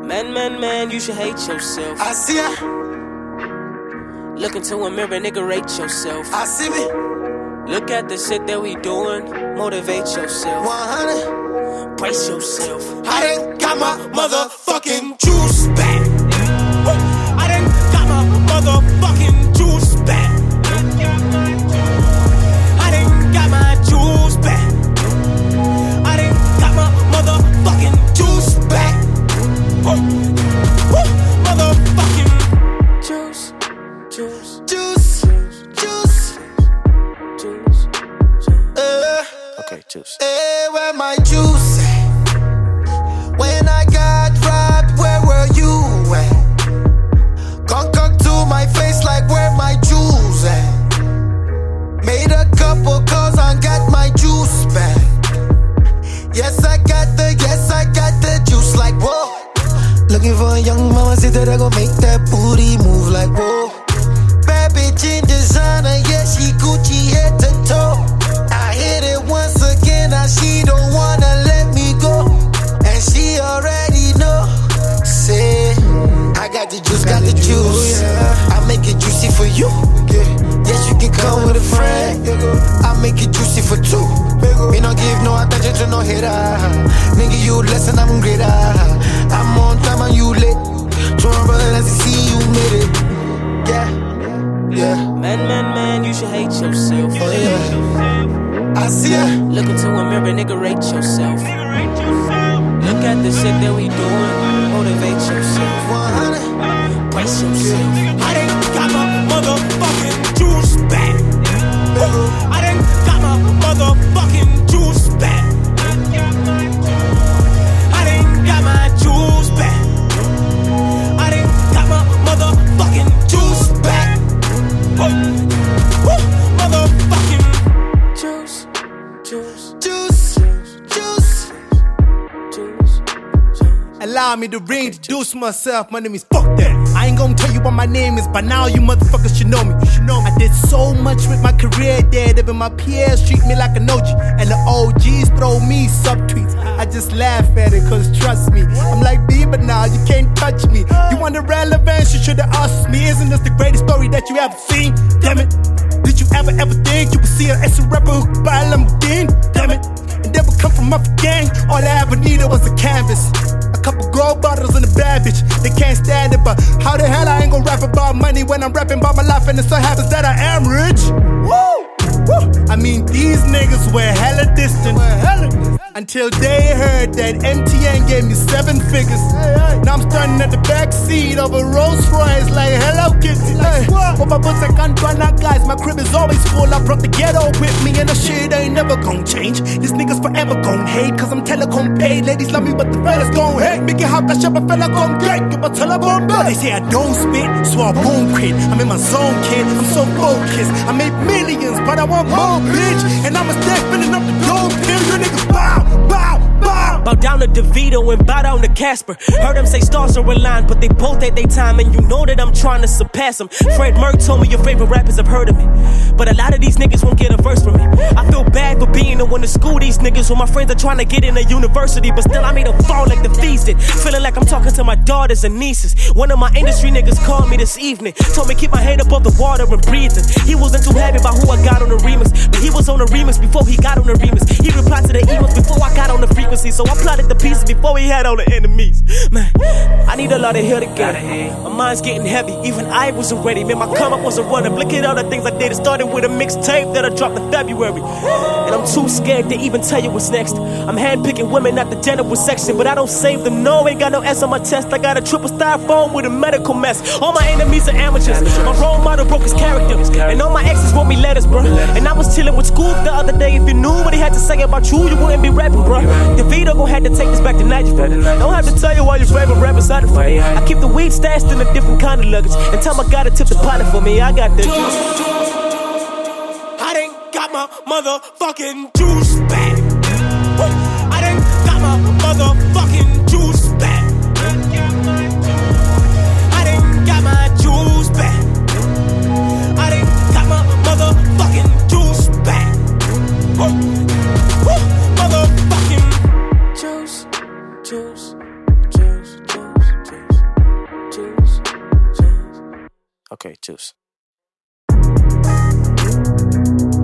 Man, you should hate yourself. I see ya. Look into a mirror, nigga, rate yourself. I see me. Look at the shit that we doing, motivate yourself. 100. Brace yourself. I done got my motherfucking juice back. I done got my motherfucking juice back. I done got my juice back. I done got my motherfucking juice back. Motherfucking juice. Okay, juice. Hey, where my juice at? When I got robbed, where were you at? Conk to my face like where my jewels at? Made a couple calls and got my juice back. Yes, I got the juice like whoa. Looking for a young mama, see that I gon' make that booty move like whoa. Bad bitch in designer, yeah, she Gucci head to toe. I hit it once again, now she don't wanna let me go. And she already know. Say, I got the juice, got the juice. I make it juicy for you. Yes, you can come with a friend. I make it juicy for two. Me no give no attention to no hater. Nigga, you less and I'm greater. I'm on time and you late. To my brother, let's see you made it. Yeah. Man, you should hate yourself. Oh yeah. I see ya. Look into a mirror, nigga, rate yourself. Look at the shit that we doing, motivate yourself. 100. Brace yourself. I done got my motherfucking juice back. I done got my motherfucking juice back. I done got my juice back. I done got my motherfucking juice back. Motherfucking juice. Allow me to reintroduce myself. My name is Fuck That. I ain't gonna tell you what my name is, by now you motherfuckers should know me. I did so much with my career that even my peers treat me like an OG. And the OGs throw me subtweets. I just laugh at it, cause trust me, I'm like Bieber now, you can't touch me. You want the relevance, you should've asked me. Isn't this the greatest story that you ever seen? Damn it. Did you ever think you would see an S rapper who could buy a Lamborghini? Damn it. And never come from my gang, all I ever needed was a canvas. Couple gold bottles and a bad bitch, they can't stand it. But how the hell I ain't gon' rap about money when I'm rapping about my life? And it so happens that I am rich. Woo! I mean, these niggas were hella distant until they heard that MTN gave me 7 figures. Now I'm standing at the backseat of a Rolls Royce like Hello Kitty. But my boots I can't run out, guys. My crib is always full. I brought the ghetto with me, and the shit ain't never gon' change. These niggas forever gon' hate, cause I'm telecom paid. Ladies love me, but the fellas gon' hate. Make it hot, that shit, my fella gon' get. Give a telecom bill. They say I don't spit, so I won't quit. I'm in my zone, kid. I'm so focused. I made millions, but I want more, bitch. And I'ma stay filling up the dope pill. You niggas bow. Bow down to DeVito and bow down to Casper. Heard them say stars are aligned, but they both at their time, and you know that I'm trying to surpass them. Fred Merck told me your favorite rappers have heard of me, but a lot of these niggas won't get a verse from me. I feel bad for being the one to school these niggas when my friends are trying to get in a university, but still I made them fall like the feast did. Feeling like I'm talking to my daughters and nieces. One of my industry niggas called me this evening, told me keep my head above the water and breathing. He wasn't too happy about who I got on the remix, but he was on the remix before he got on the remix. He replied to the emails before I got on the frequency, so I plotted the pieces before we had all the enemies. Man, I need a lot of hair to get it. My mind's getting heavy, even I wasn't ready. Man, my come up wasn't running. Look at all the things I did. It started with a mixtape that I dropped in February, and I'm too scared to even tell you what's next. I'm handpicking women at the genital section, but I don't save them. No, ain't got no S on my chest. I got a triple styrofoam with a medical mess. All my enemies are amateurs. My role model broke his character, and all my exes wrote me letters, bro. And I was chilling with Scoop the other day. If you knew what he had to say about you, you wouldn't be rapping, bro. DeVito gon' have to take this back to Nigel. Don't have to tell you all your favorite rappers out of it. I keep the weed stashed in a different kind of luggage, and tell my guy to tip the pilot for me. I got the juice. I done got my motherfucking juice back. I done got my motherfucking juice back. I done got my juice back. I done got my motherfucking juice back. Motherfucking juice. Okay, tschüss.